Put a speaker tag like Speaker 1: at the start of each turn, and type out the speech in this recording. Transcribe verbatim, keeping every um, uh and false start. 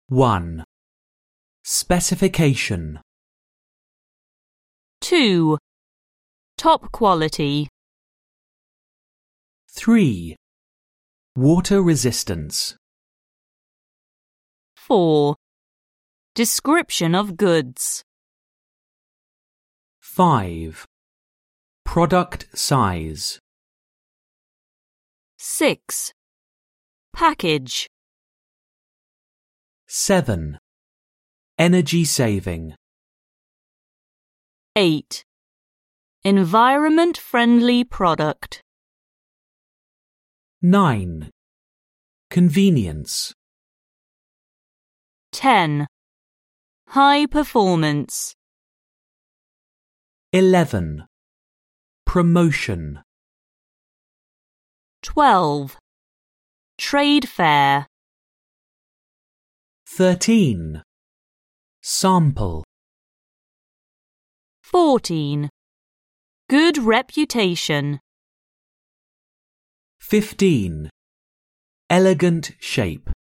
Speaker 1: one. Specification.
Speaker 2: two. Top quality.
Speaker 1: three. Water resistance.
Speaker 2: four. Description of goods.
Speaker 1: five. Product size.
Speaker 2: six. Package.
Speaker 1: seven. Energy saving.
Speaker 2: eight. Environment-friendly product.
Speaker 1: nine. Convenience.
Speaker 2: ten. High performance.
Speaker 1: eleven. Promotion.
Speaker 2: twelve. Trade fair.
Speaker 1: thirteen. Sample.
Speaker 2: fourteen. Good reputation.
Speaker 1: fifteen. Elegant shape.